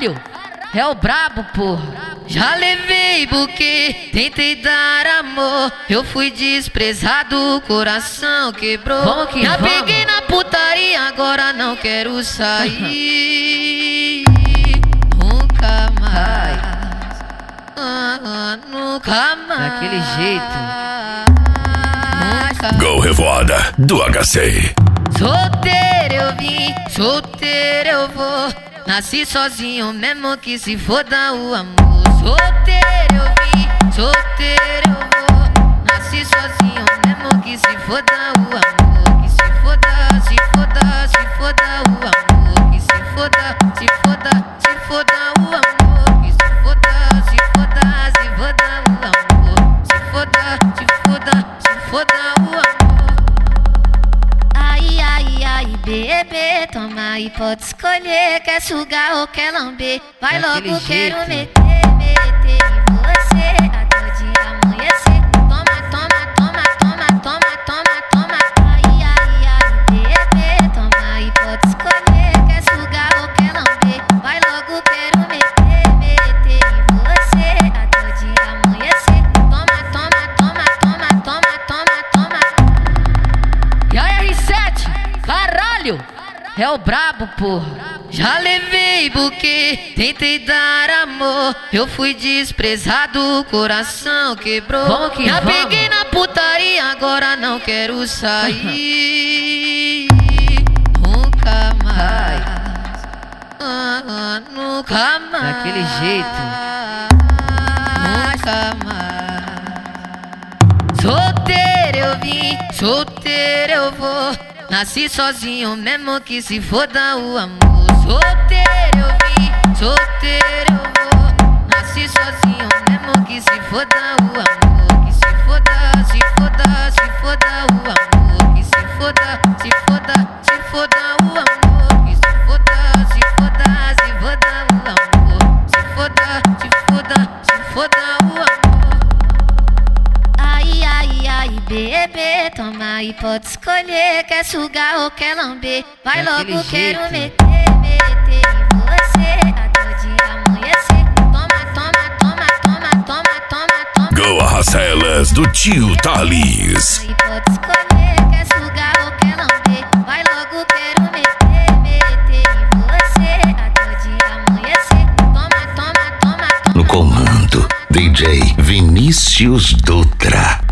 Caralho, é o brabo, porra. Já levei buquê, tentei dar amor, eu fui desprezado, o coração quebrou. Já peguei na putaria, agora não quero sair. Nunca mais, nunca mais. Daquele jeito. Go Revoada do HC. Solteiro eu vim, solteiro eu vou. Nasci sozinho mesmo que se foda o amor. Solteiro eu vim, solteiro eu vou. Nasci sozinho mesmo que se foda o amor. Que se foda, se foda, se foda o amor. Que se foda, se foda, se foda o amor. Que se foda, se foda, se foda o amor. Se foda, se foda, se foda o amor. Bebê, toma e pode escolher. Quer sugar ou quer lamber? Vai daquele logo, jeito. quero meter em você até o dia amanhecer. Toma, toma, toma, toma, toma, toma, toma. Bebê, toma e pode escolher. Quer sugar ou quer lamber? Vai logo, quero meter em você até o dia amanhecer. Toma, toma, toma, toma, toma, toma, toma. E aí, R7, caralho, é o brabo, porra. Já levei buquê, tentei dar amor, eu fui desprezado, o coração quebrou. Já peguei na putaria, agora não quero sair. Nunca mais, nunca mais. Daquele jeito. Nunca mais. Solteiro eu vim, solteiro eu vou. Nasci sozinho mesmo que se foda o amor. Solteiro eu vim, solteiro eu vou. Nasci sozinho mesmo que se foda o amor. Que se foda, se foda, se foda o amor. Que se foda, se foda, se foda o amor. Que se foda, se foda, se foda o amor. Se foda, se foda, se foda o amor. Bebê, toma e pode escolher. Quer sugar ou quer lamber? Vai daquele logo, jeito. quero meter em você até o dia amanhecer. Toma, toma, toma, toma, toma, toma, toma. Go Arracelas do tio Thales. E pode escolher. Quer sugar ou quer lamber? Vai logo, quero meter em você até o dia amanhecer. Toma, toma, toma, toma. No comando, DJ Vinícius Dutra.